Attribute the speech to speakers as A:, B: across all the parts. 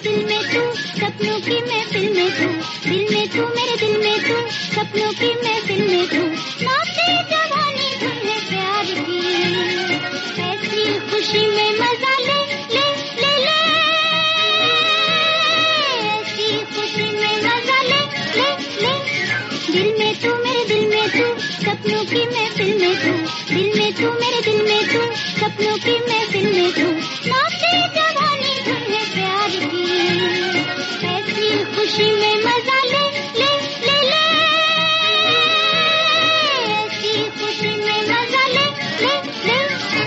A: दिल में तू, सपनों की महफिल में तू, दिल में तू मेरे दिल में तू, सपनों की महफिल में तू, नाचे जवानी धुन है प्यार की, ऐसी खुशी में मजा ले ले ले ले, ऐसी खुशी में मजा ले ले ले, दिल में तू मेरे दिल में तू, सपनों की महफिल में तू, दिल में तू मेरे दिल में तू, सपनों की महफिल में तू, नाचे जवानी धुन है प्यार की, ऐसी खुशी में मजा ले ले ले ले, ऐसी खुशी में मजा ले ले ले।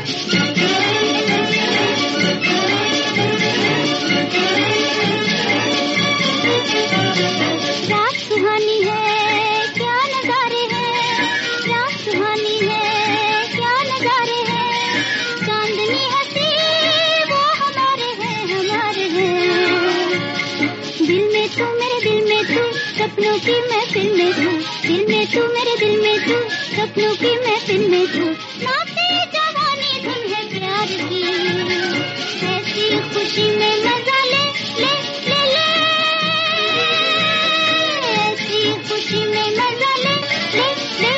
A: रात सुहानी है क्या नजारे हैं, रात सुहानी है क्या नजारे हैं, चांदनी हंसी वो हमारे हैं हमारे हैं, दिल में तू मेरे दिल में तू, सपनों की महफिल में तू, दिल में तू मेरे दिल में तू, सपनों की महफिल में तू, नाचे जवानी धुन है प्यार की, ऐसी खुशी में मजा ले ले ले ले, ऐसी खुशी में मजा ले ले ले।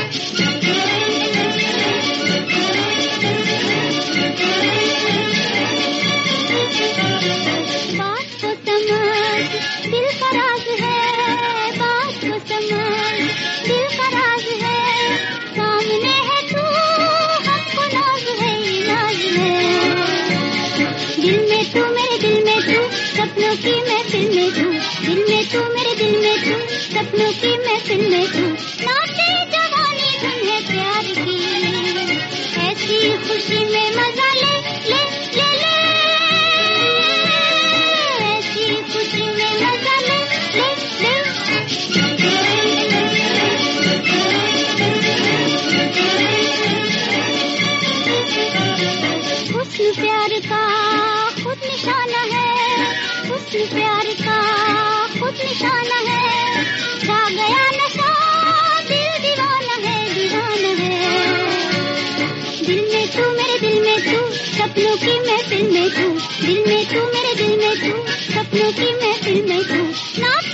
A: बात को समझ दिल का राज है, बात को समझ दिल का राज है, सामने है तू हमको नाज है नाज है, दिल में तू मेरे दिल में तू, सपनों की महफिल में तू, दिल में तू मेरे दिल में तू, सपनों की महफिल में तू, नाचे जवानी धुन है प्यार की, ऐसी खुशी में मजा ले ले ले ले, ऐसी खुशी में मजा ले ले ले। हुस्न प्यार का खुद निशाना है, हुस्न प्यार का खुद निशाना है, छा गया नशा दिल दीवाना है दीवाना है, दिल में तू मेरे दिल में तू, सपनों की महफिल में तू, दिल में तू मेरे दिल में तू, सपनों की महफिल में तू, नाच